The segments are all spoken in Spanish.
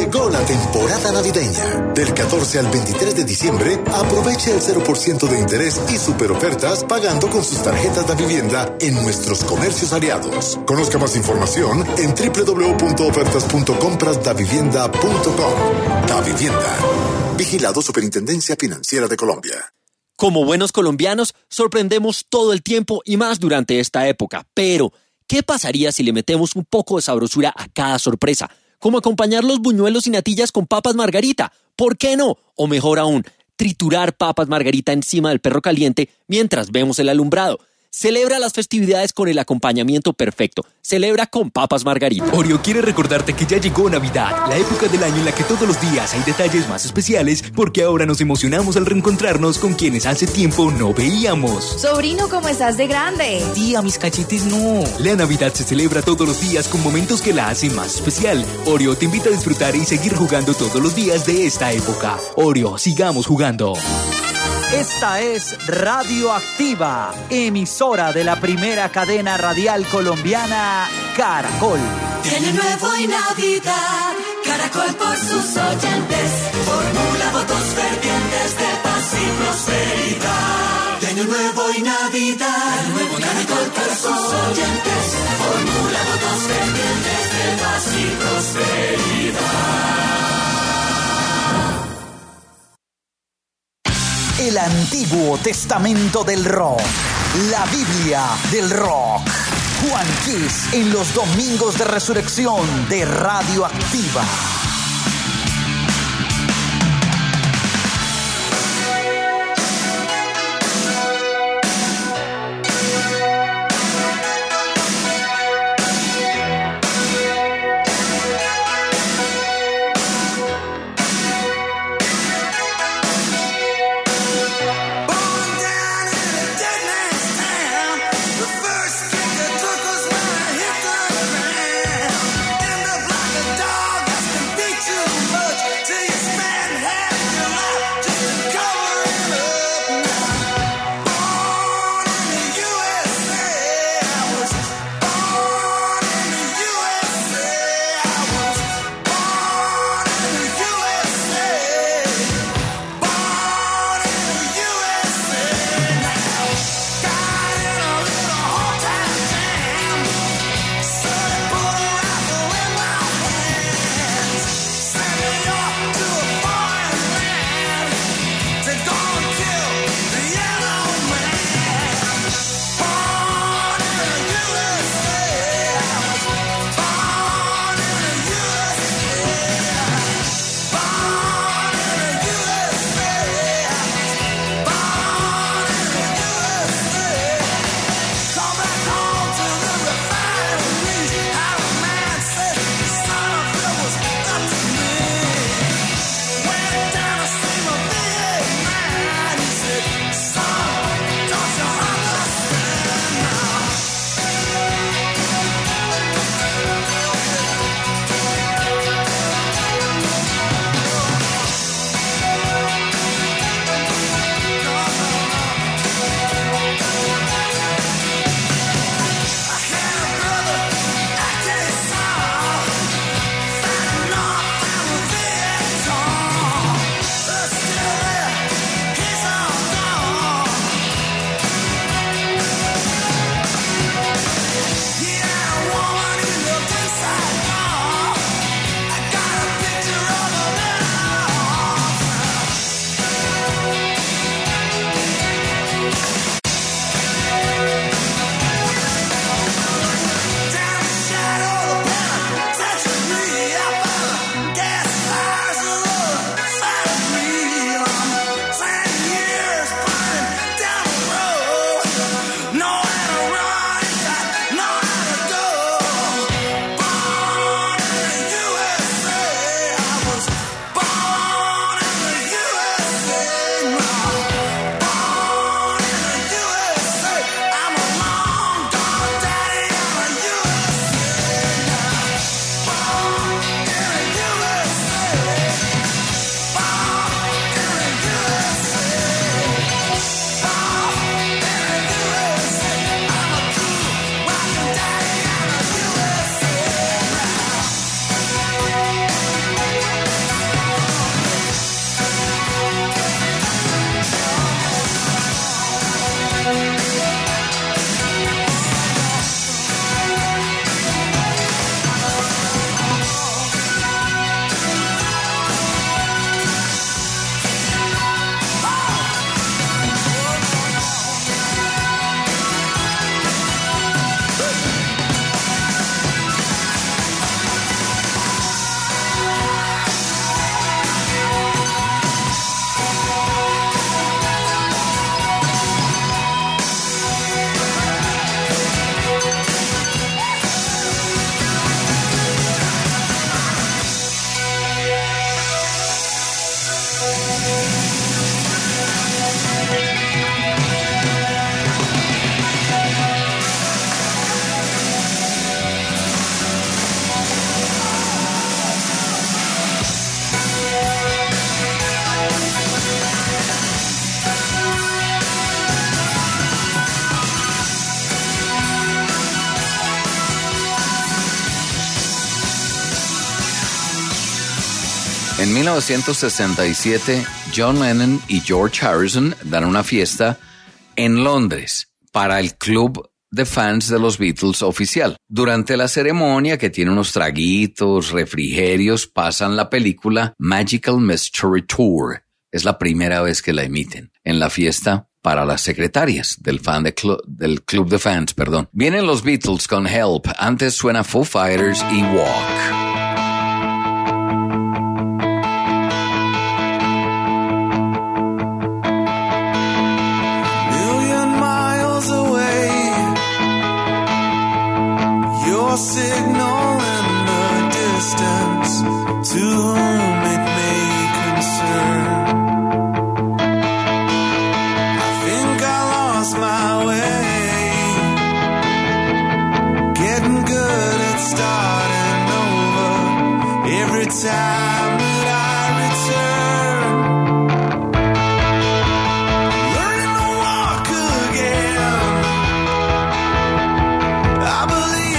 Llegó la temporada navideña. Del 14 al 23 de diciembre, aproveche el 0% de interés y super ofertas pagando con sus tarjetas de vivienda en nuestros comercios aliados. Conozca más información en www.ofertas.comprasdavivienda.com. Da Vivienda. Vigilado Superintendencia Financiera de Colombia. Como buenos colombianos, sorprendemos todo el tiempo y más durante esta época. Pero, ¿qué pasaría si le metemos un poco de sabrosura a cada sorpresa? Como acompañar los buñuelos y natillas con papas margarita. ¿Por qué no? O mejor aún, triturar papas margarita encima del perro caliente mientras vemos el alumbrado. Celebra las festividades con el acompañamiento perfecto. Celebra con papas margarita. Oreo quiere recordarte que ya llegó Navidad, la época del año en la que todos los días hay detalles más especiales, porque ahora nos emocionamos al reencontrarnos con quienes hace tiempo no veíamos. Sobrino, ¿cómo estás de grande? Tía, mis cachetes no. La Navidad se celebra todos los días con momentos que la hacen más especial. Oreo te invita a disfrutar y seguir jugando todos los días de esta época. Oreo, sigamos jugando. Esta es Radioactiva, emisora de la primera cadena radial colombiana, Caracol. Año nuevo y Navidad, Caracol por sus oyentes, formula votos fervientes de paz y prosperidad. Año nuevo y Navidad, Caracol por sus oyentes, formula votos fervientes de paz y prosperidad. El Antiguo Testamento del Rock, la Biblia del Rock. Juan Kiss en los domingos de resurrección de Radioactiva. Took us when I hit the ground. End up like a dog that's been En 1967, John Lennon y George Harrison dan una fiesta en Londres para el club de fans de los Beatles oficial. Durante la ceremonia, que tiene unos traguitos, refrigerios, pasan la película Magical Mystery Tour. Es la primera vez que la emiten en la fiesta para las secretarias del club de fans, perdón. Vienen los Beatles con Help. Antes suena Foo Fighters y Walk. Signal in the distance, to whom it may concern. I think I lost my way, getting good at starting over every time that I return. Learning to walk again, I believe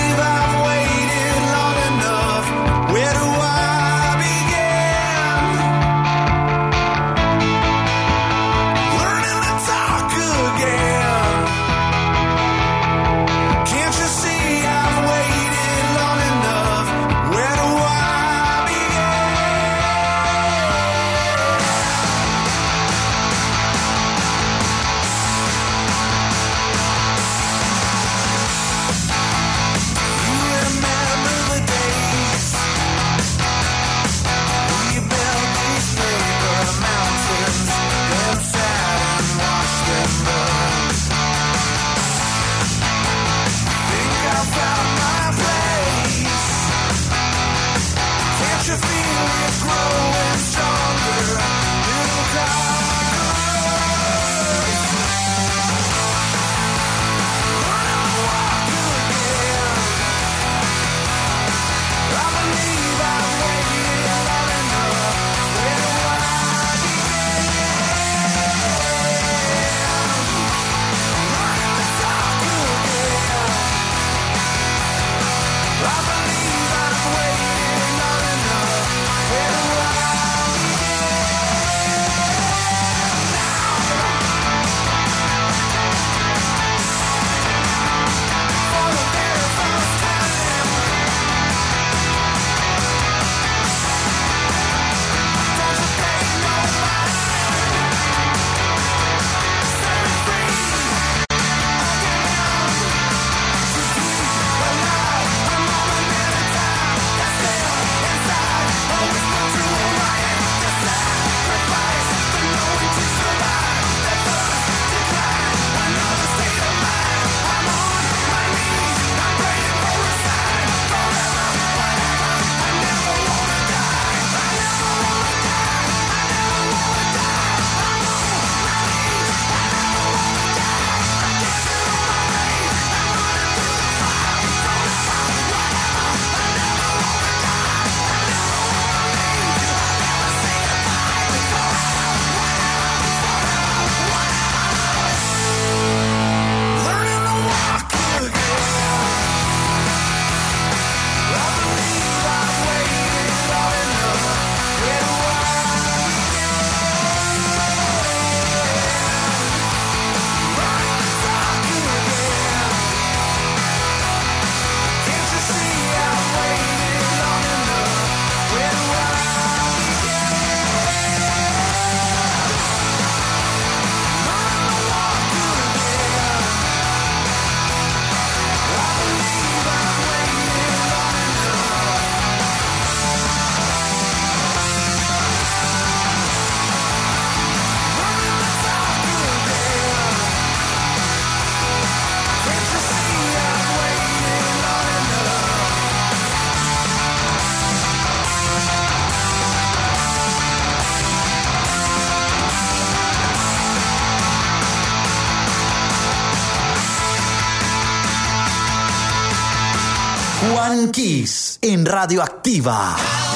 Juan Kiss en Radioactiva.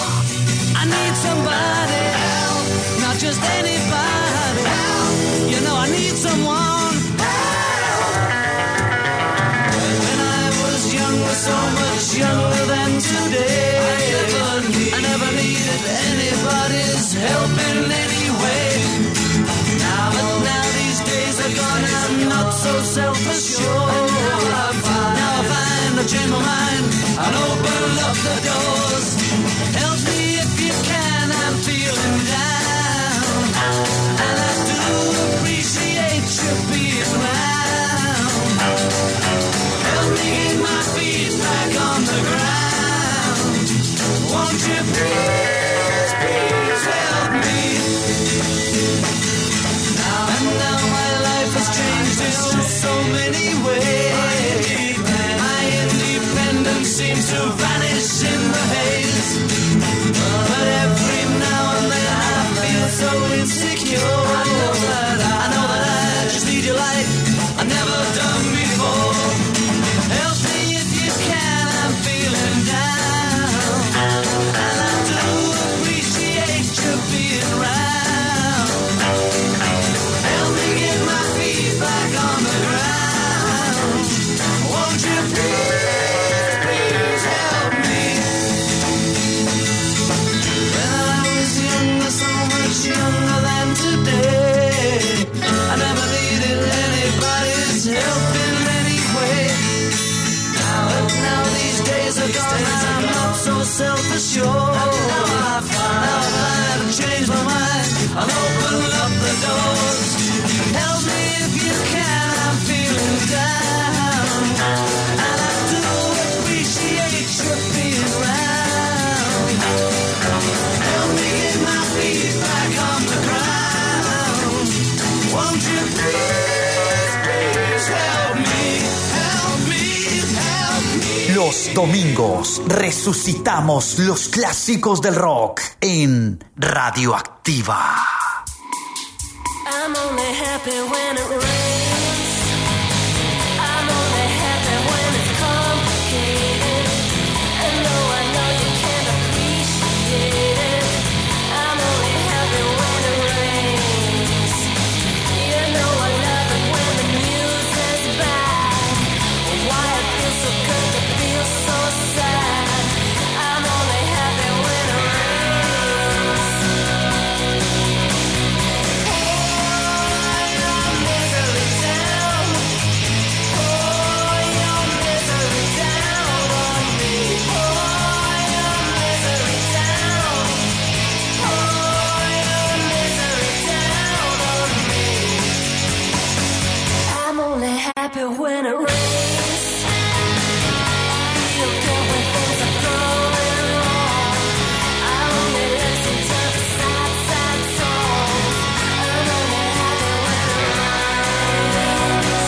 I need somebody help, not just anybody help. You know I need someone help. When I was younger, so much younger than today, I never needed anybody not so self-assured. Now I find I've changed my mind and opened up the doors. Help me if you can, I'm feeling down, and I do appreciate you being around. Help me get my feet back on the ground. Won't you please, please help me? Now my life has changed in so many ways. My independence seems to vanish in the haze. But every now and then I feel so insecure. I know that I just need your light. I've never done before. Help me if you can, I'm feeling down, and I do appreciate you being around. Help me get my feet back on the ground. Won't you please, please help me? When I was younger, so much younger than today, I never needed anybody's help in any way. Now these days are gone, I'm not so self-assured. Now I find I've changed my mind, I've opened up the doors. Help me if you can, I'm feeling down, and I do appreciate you being around. Help me get my feet back on the ground. Won't you please, please help me, help me, help me. Los domingos resucitamos los clásicos del rock en Radioactiva. I'm only happy when it rains. I'm only happy when it's complicated. And though I know you can't appreciate it, I'm only happy when it rains. You know I love it when the music's bad. Why it feels so good to feel so sad. I'm only happy when it rains. Happy when it rains. Feel good when things are going wrong. I only listen to the sad, sad songs. I'm only happy when it rains.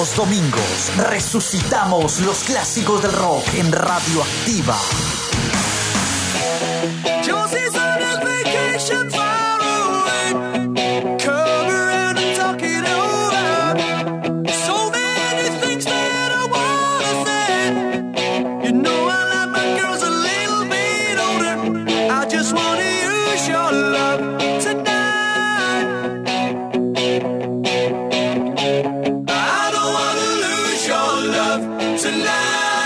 los domingos resucitamos los clásicos del rock en Radioactiva. Josie's on a vacation far away. Come around and talk it over. So many things that I wanna say. You know I like my girls a little bit older. I just wanna use your love tonight. I don't wanna lose your love tonight.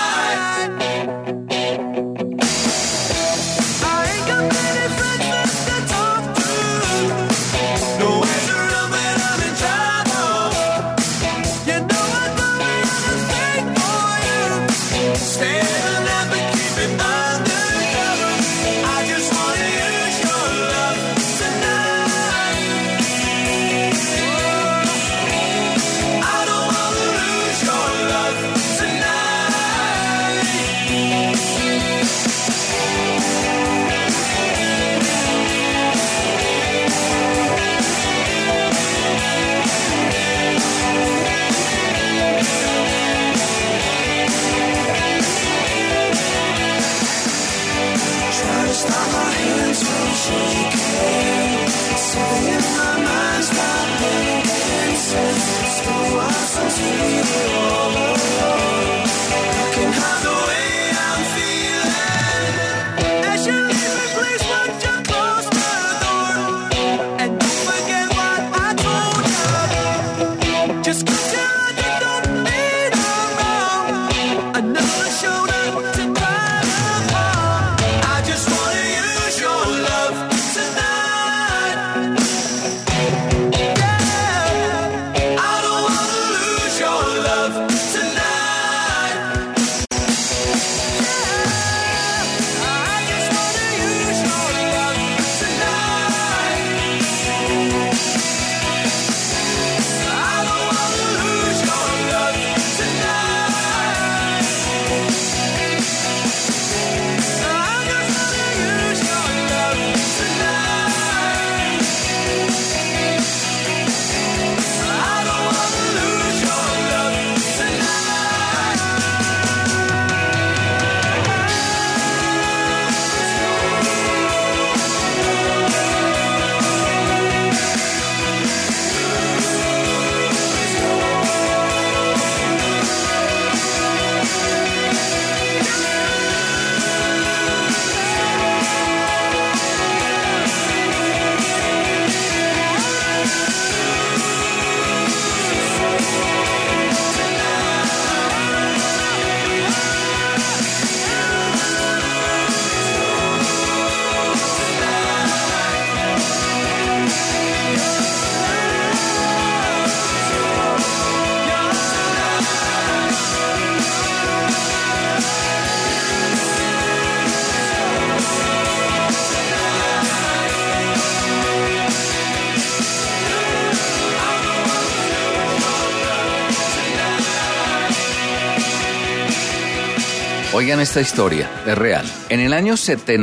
Oigan esta historia, es real. En el año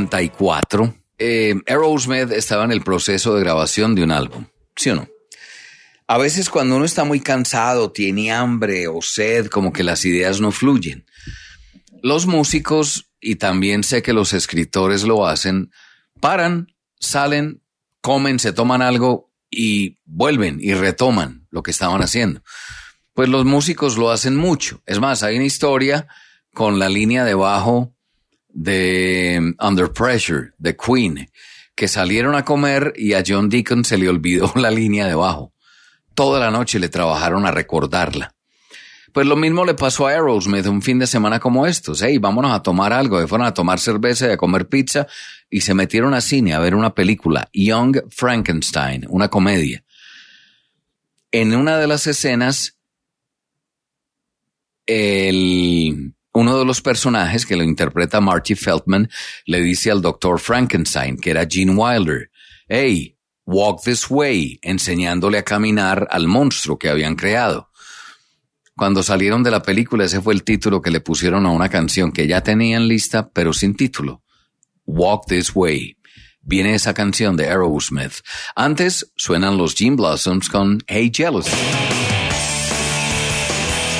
74, Aerosmith estaba en el proceso de grabación de un álbum, ¿sí o no? A veces cuando uno está muy cansado, tiene hambre o sed, como que las ideas no fluyen. Los músicos, y también sé que los escritores lo hacen, paran, salen, comen, se toman algo y vuelven y retoman lo que estaban haciendo. Pues los músicos lo hacen mucho. Es más, hay una historia con la línea de bajo de Under Pressure, de Queen, que salieron a comer y a John Deacon se le olvidó la línea de bajo. Toda la noche le trabajaron a recordarla. Pues lo mismo le pasó a Aerosmith un fin de semana como estos. Hey, vámonos a tomar algo. Se fueron a tomar cerveza y a comer pizza y se metieron a cine a ver una película, Young Frankenstein, una comedia. En una de las escenas, uno de los personajes que lo interpreta Marty Feldman le dice al Dr. Frankenstein, que era Gene Wilder, hey, walk this way, enseñándole a caminar al monstruo que habían creado. Cuando salieron de la película, ese fue el título que le pusieron a una canción que ya tenían lista, pero sin título. Walk This Way. Viene esa canción de Aerosmith. Antes suenan los Gin Blossoms con Hey Jealousy.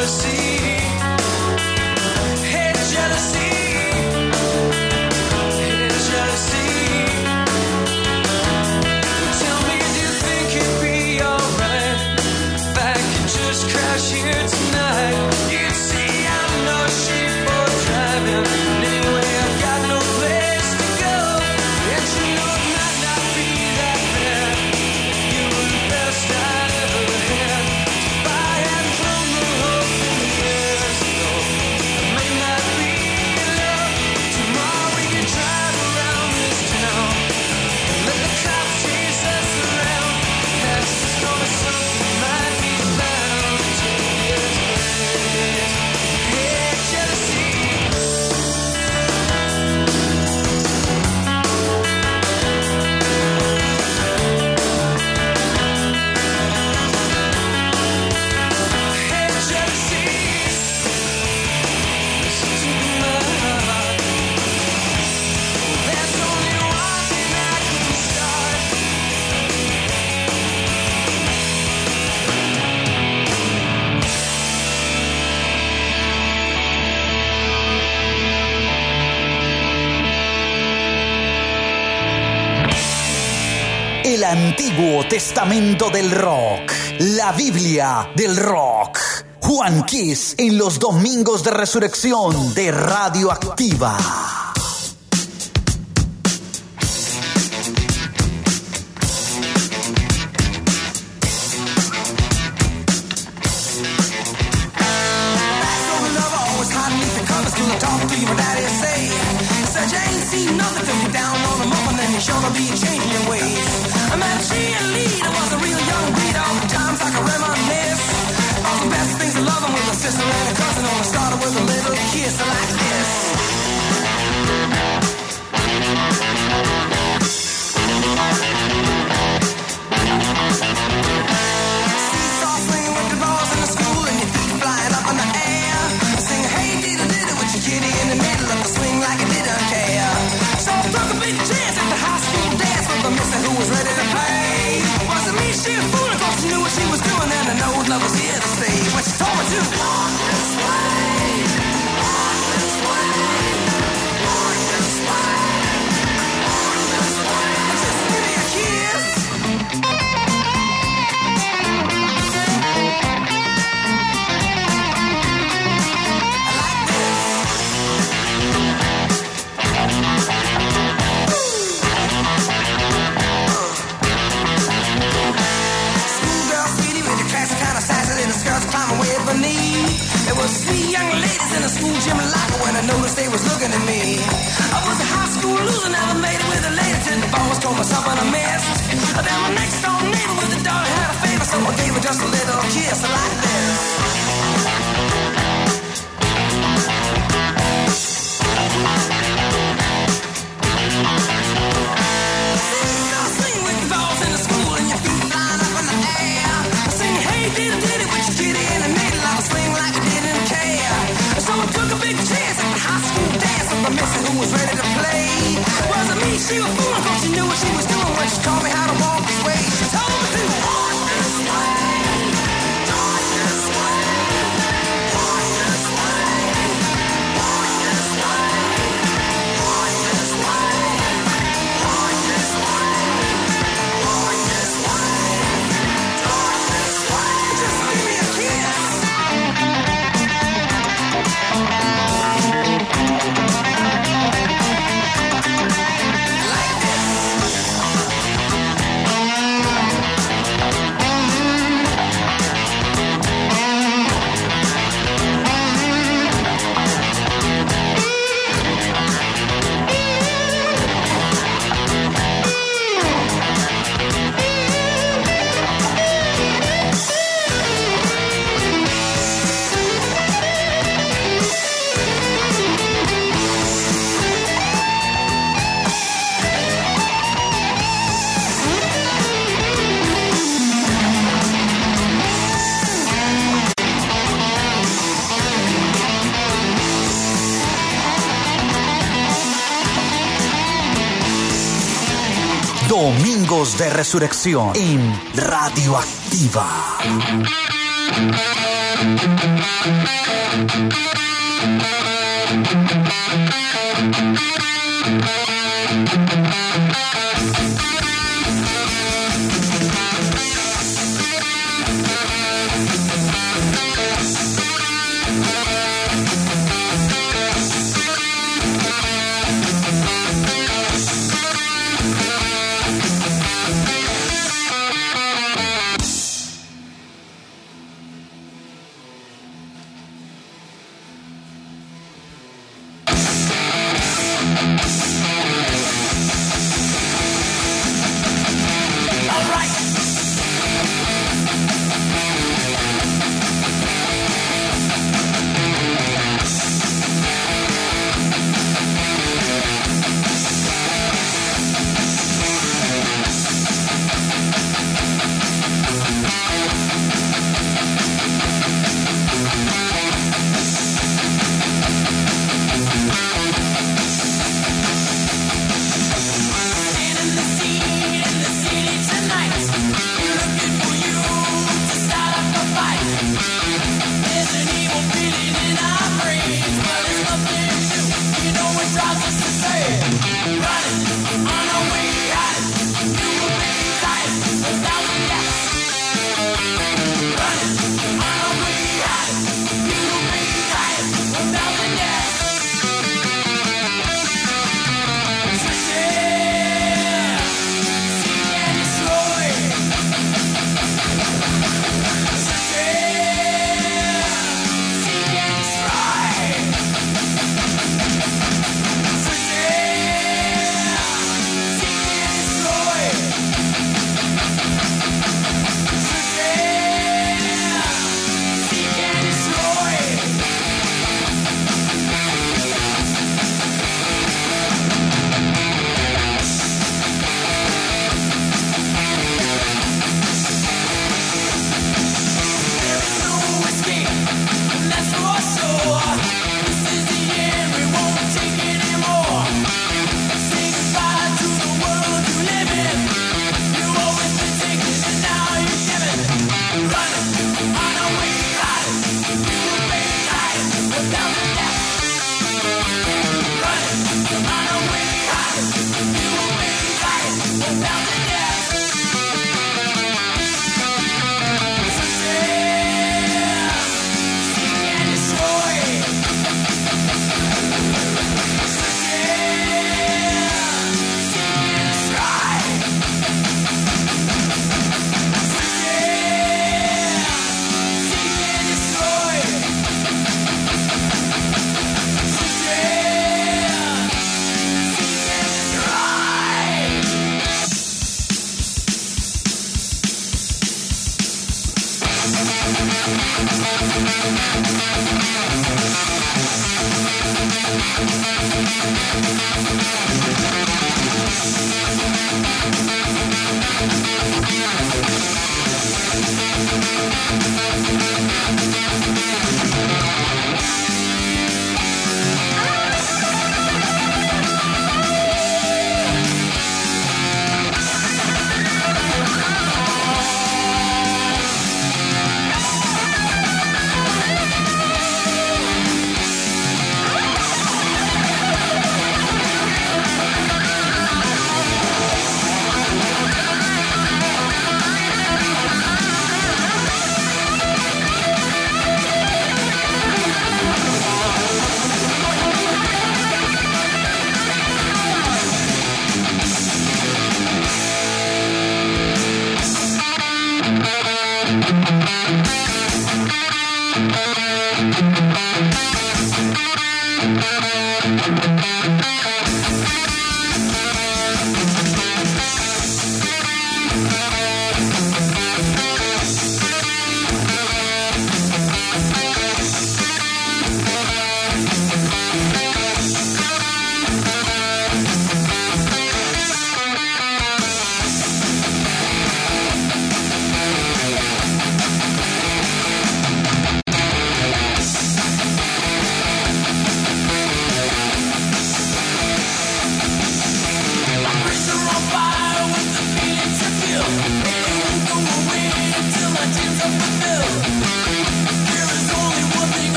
El Antiguo Testamento del Rock, la Biblia del Rock. Juan Kiss en los domingos de resurrección de Radioactiva. Domingos de Resurrección en Radioactiva.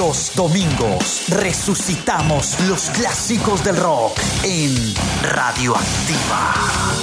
Los domingos resucitamos los clásicos del rock en Radioactiva.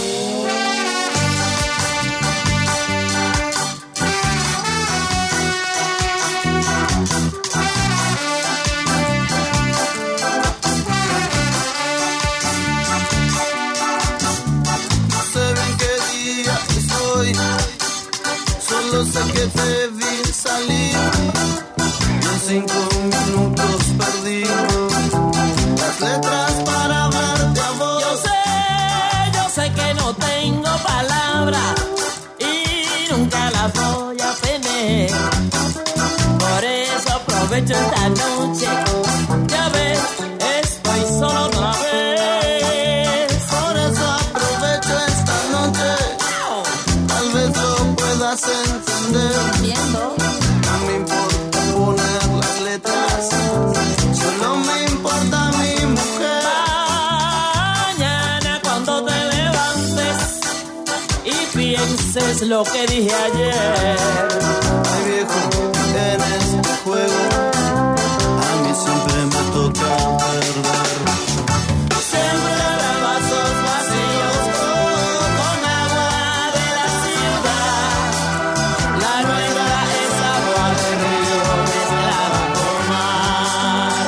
Solo sé que te vi salir y en 5 minutos perdí las letras para hablarte a vos. Yo sé que no tengo palabras y nunca las voy a tener. Por eso aprovecho esta noche, ya ves, estoy solo otra vez. Por eso aprovecho esta noche, tal vez lo puedas entender. Entiendo. No me importa poner las letras, solo me importa mi mujer. Mañana cuando te levantes y pienses lo que dije ayer. Ay viejo, en este juego a mí siempre me toca perder. Siempre habrá vasos vacíos con agua de la ciudad. La nuestra es agua de río mezclada con mar.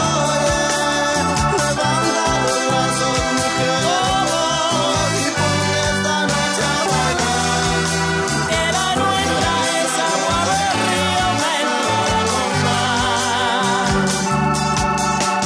Levanta los brazos, mujer, y ponte esta noche a bailar. Que la nuestra es agua de río mezclada con mar.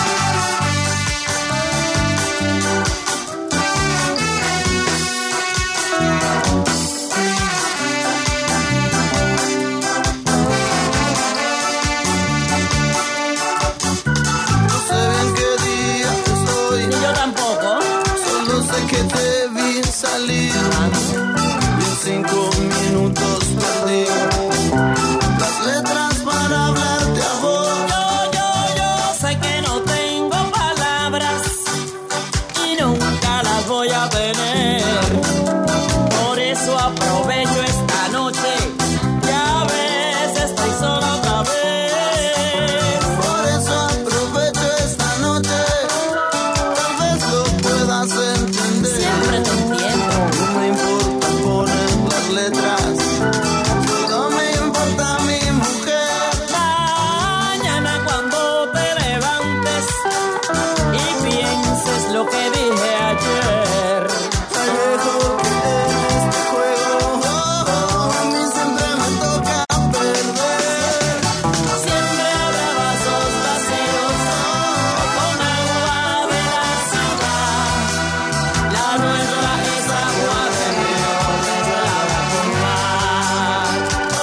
No sé bien qué día estoy, Ni yo tampoco. solo sé que te vi salir y en 5 minutos perdí las letras para hablarte a vos. Yo sé que no tengo palabras y nunca las voy a tener. Por eso aprovecho esta noche, ya ves, estoy sola otra vez. Por eso aprovecho esta noche, tal vez lo puedas entender. Siempre te entiendo. No me importa poner las letras, solo me importa mi mujer. Mañana cuando te levantes y pienses lo que dije ayer. Ay viejo, que en este juego a mí siempre me toca perder. Siempre habrá vasos vacíos con agua de la ciudad. La nuestra es agua de río mezclada con mar.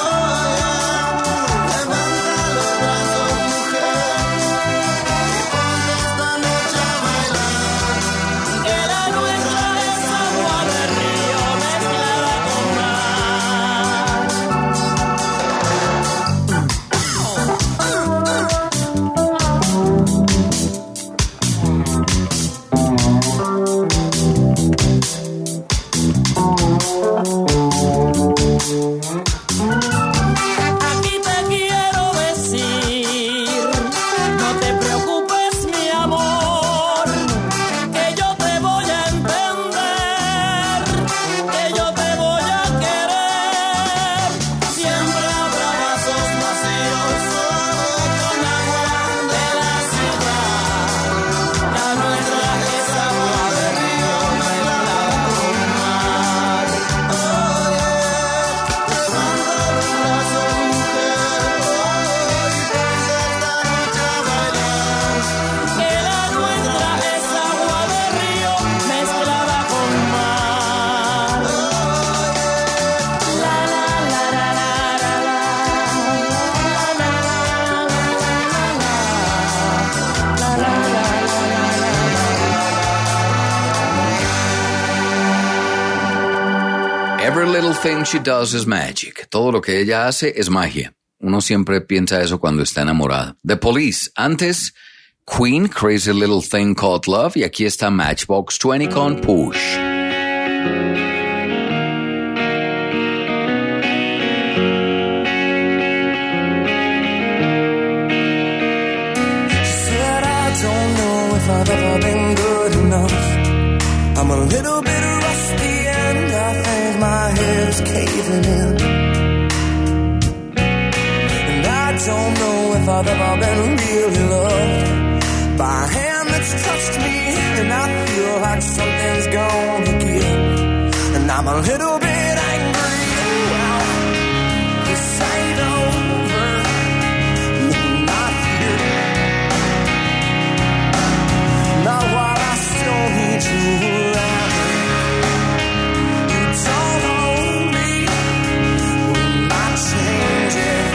Levanta los brazos, mujer, y ponte esta noche a bailar. Que la nuestra es agua de río mezclada con mar. Aquí te quiero decir, no te preocupes mi amor, que yo te voy a entender, que yo te voy a querer. Siempre habrá vasos vacíos con agua de la ciudad. La nuestra es agua de río mezclada con mar. Levanta los brazos, mujer, y ponte esta noche a bailar. Que la nuestra es agua de río mezclada con mar. La la la la la la la. La la la la. Every little thing she does is magic. Todo lo que ella hace es magia. Uno siempre piensa eso cuando está enamorado. The Police. Antes, Queen, Crazy Little Thing Called Love. Y aquí está Matchbox 20 con Push. I'm a little bit rusty and I think my head's caving in. And I don't know if I've ever been really loved by a hand that's touched me, and I feel like something's gonna give. And I'm a little bit angry. Wow, this ain't over. You're not here. Not while I still need you around. You don't hold me. We're not changing.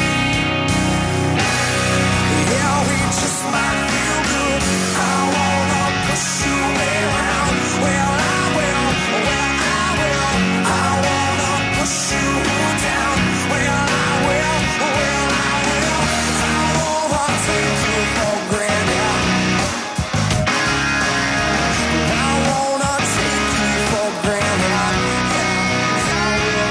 Yeah, we just might feel good. I wanna push you around. Well, I will. Well, I will. I wanna push you down. Well, I will. Well, I will. I wanna take you for granted. I wanna take you for granted. I will.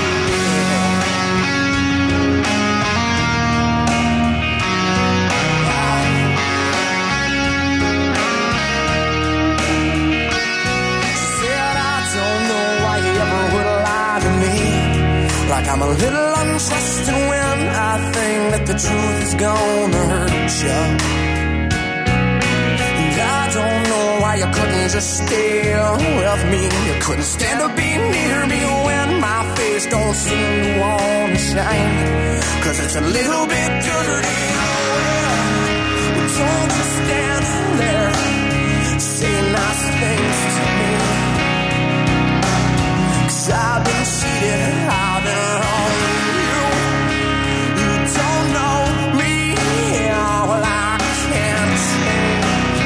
Said I don't know why you ever would lie to me. Like I'm a little untrusting when I think that the truth is gonna hurt you. And I don't know why you couldn't just stay with me. You couldn't stand to be near me when my face don't seem to wanna shine. 'Cause it's a little bit dirty. Well, don't just stand there. Say nice things to me. 'Cause I've been cheated, I've been wrong with you. You don't know me, well I can't change.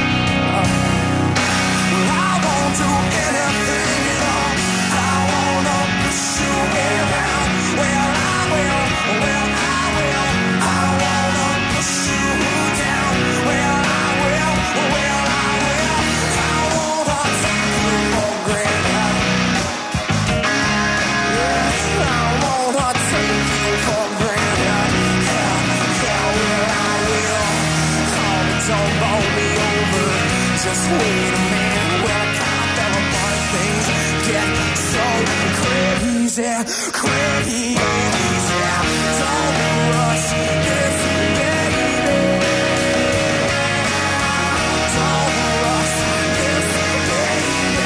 I won't do anything at all. I wanna push you around. Well I will, well I will. I wanna push you down. Well I will, well I will. I wanna take you for granted. Yes, I wanna take you for granted. Yeah, yeah, well I will. Oh, but don't roll me over. Just wait a minute. Well, I can't tell apart things get so crazy, crazy. Don't rush this, baby. Don't rush this, baby.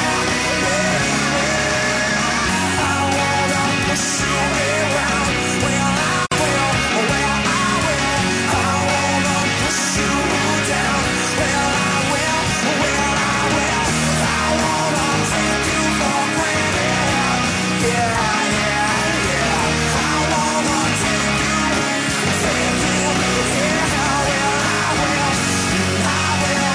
I wanna push you around. Well, I will. Well, I will. I wanna push you down. Well, I will. Well, I will. I wanna take you for granted. Yeah, yeah, yeah. I wanna take you. Yeah, well, I will. I will.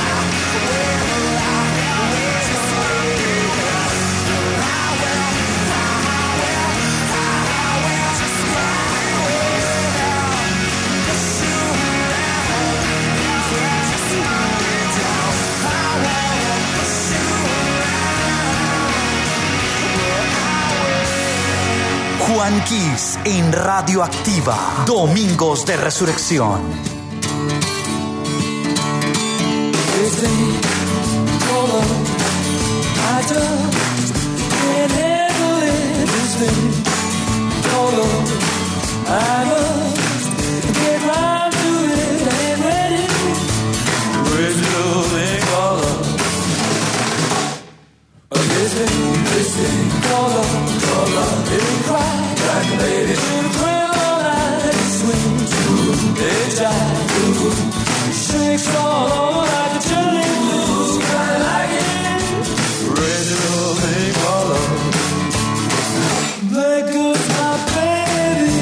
Juan Kiss en Radioactiva, Domingos de Resurrección. This thing called love, I just can't handle it. This thing called love, I must get round to it. Ain't ready. Where's the love thing called love? This thing called love, it cries like a lady to the ground all night. It swings, it jives, shakes all over like a chilly blues. Kinda like it. Where's the love thing called love? There goes my baby.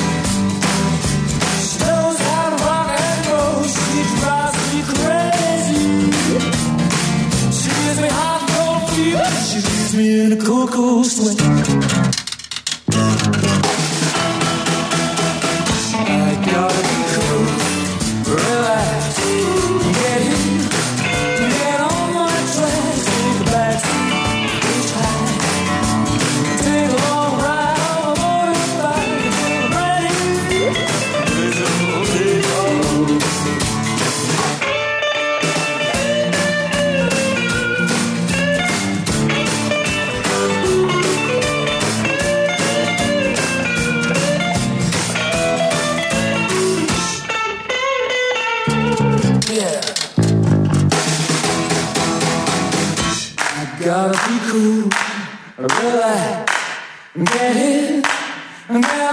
She knows how to rock and roll. She drives me crazy. She gives me hot and cold fever. She leaves me in a cool, cool sweat. I gotta be cool, relax, get in, get on my track, take a backseat, reach high, take a long ride on a motorbike until I'm ready. There's a little big hole.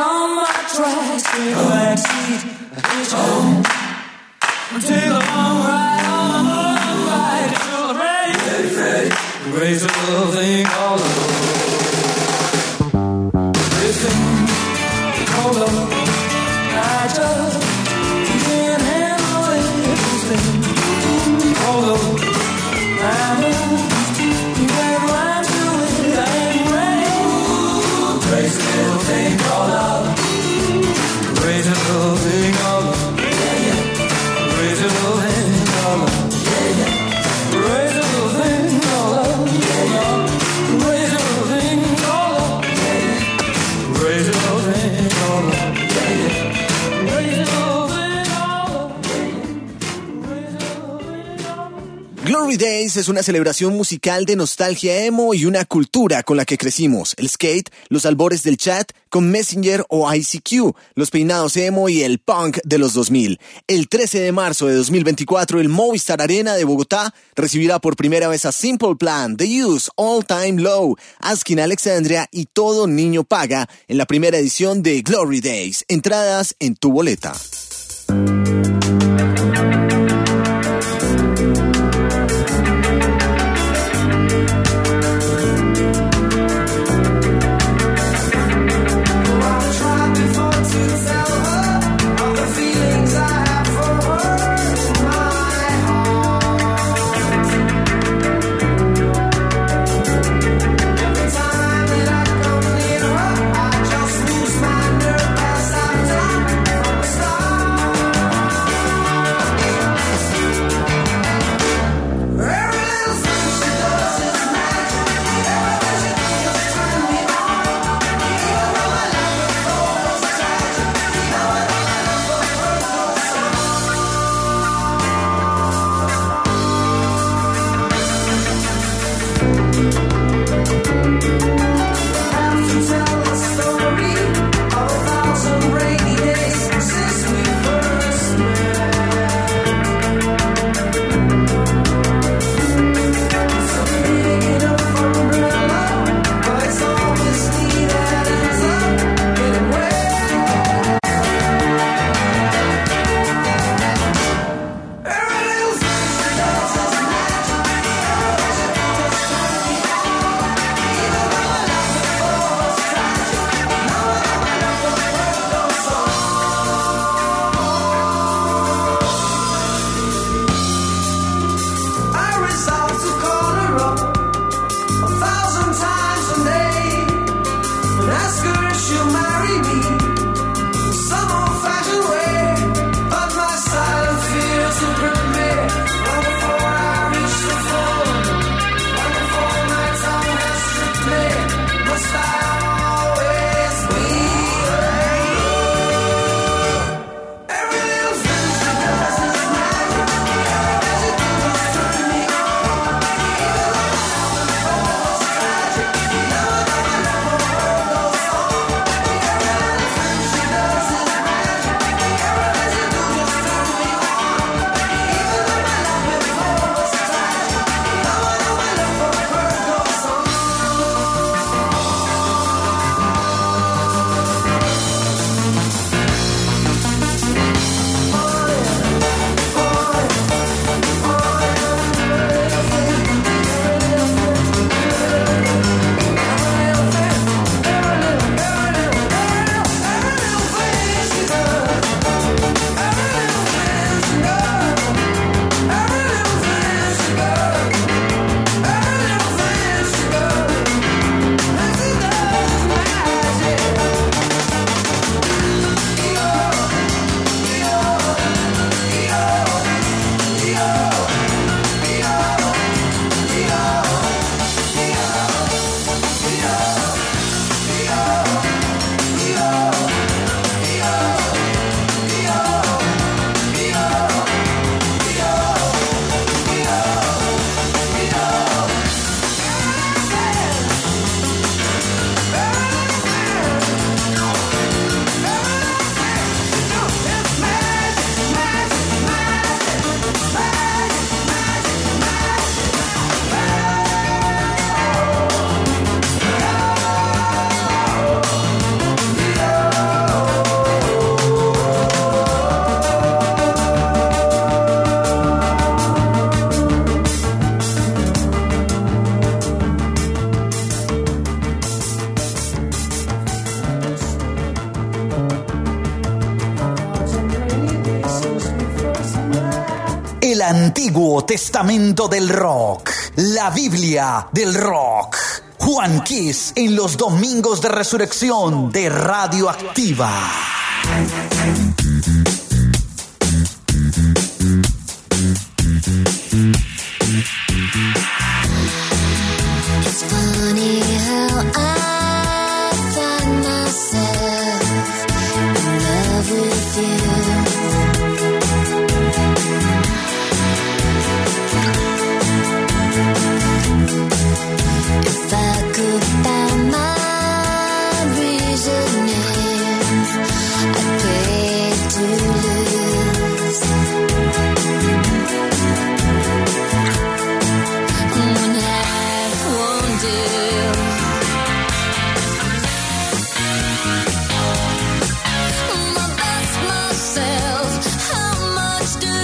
on my tracks, take a back seat, it's home. Take a long ride on the moonlight, till ready, raise a little thing all over. This thing called love, I just can't handle it. This thing called love, I must get right to it. I ain't ready. Raise a little thing called love, raise a little thing called love. Raise a little thing called love. Raise a little thing called love. Raise a little thing called love. Raise a little thing called love. Raise a little thing called love. Glory Days es una celebración musical de nostalgia emo y una cultura con la que crecimos. El skate, los albores del chat con Messenger o ICQ, los peinados emo y el punk de los 2000. El 13 de marzo de 2024, el Movistar Arena de Bogotá recibirá por primera vez a Simple Plan, The Use, All Time Low, Askin Alexandria y Todo Niño Paga en la primera edición de Glory Days. Entradas en tu boleta. Stop. El Antiguo Testamento del Rock. La Biblia del Rock. Juan Kiss en los domingos de resurrección de Radioactiva. It's funny how I find myself in love with you. If I could find my reasoning, I'd pay to lose. One half won't do. I've asked myself, how much do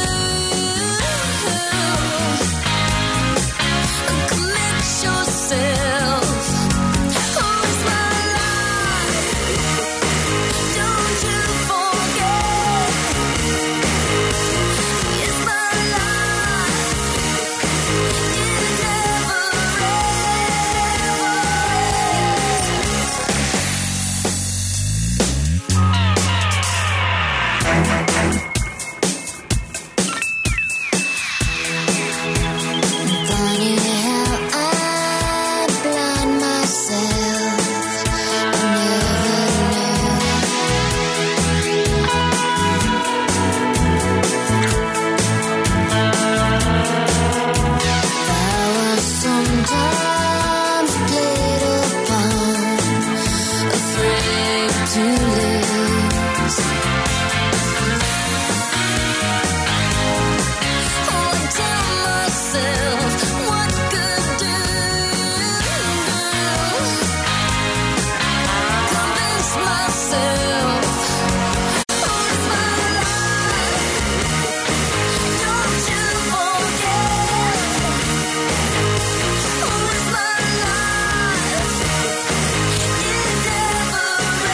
commit yourself? Who's my life? Don't you forget? It's my life. It never funny how I blind myself. I never knew. I was sometimes played upon, afraid to lose. I tell myself, what good do? Convince myself, who's my life? Don't you forget? Who's my life? It never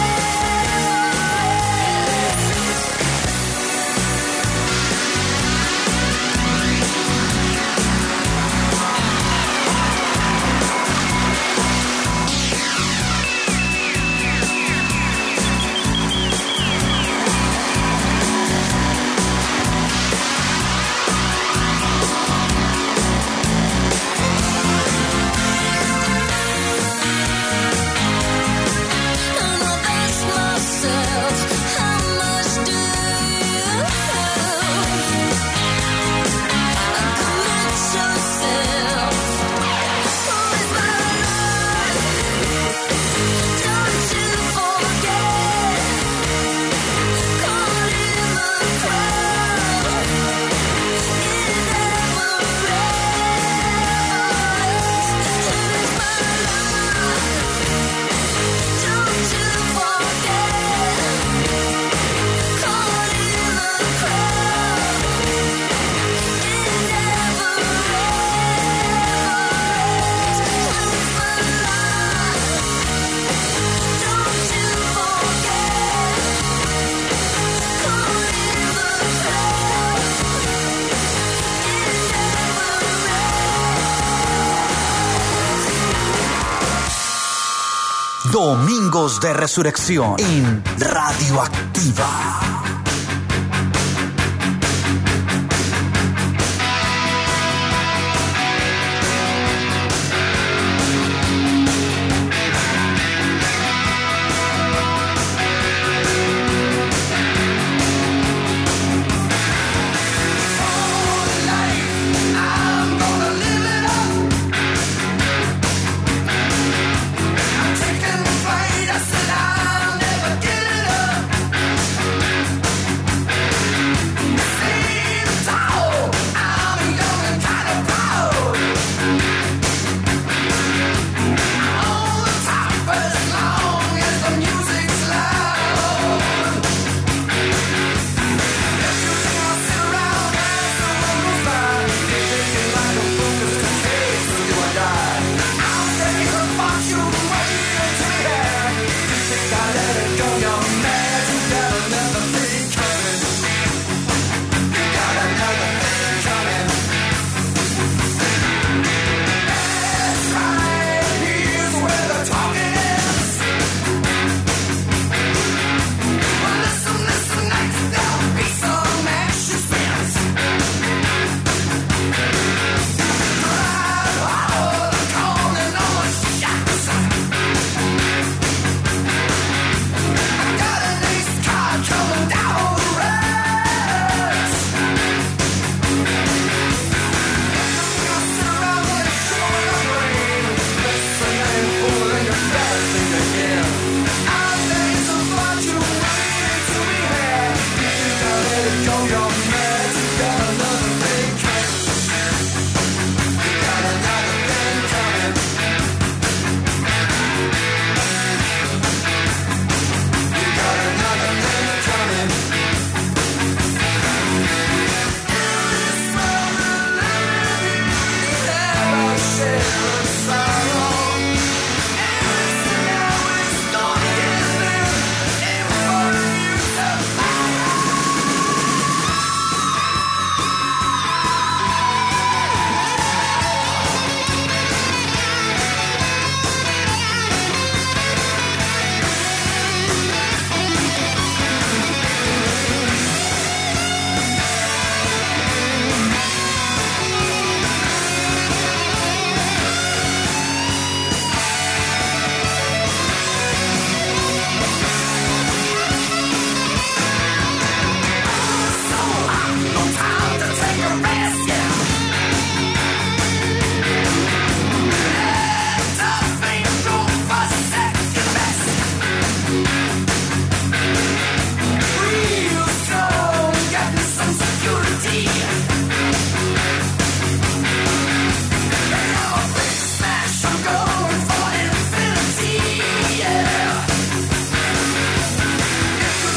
And I've asked myself, how much do commit yourself? Who's my life? Don't you forget? Caught in the crowd. It never ends. Who's my life? Don't you forget? Caught in the crowd. It never ends. Who's my life? Don't you forget? Caught in the crowd. Domingos de Resurrección en Radioactiva.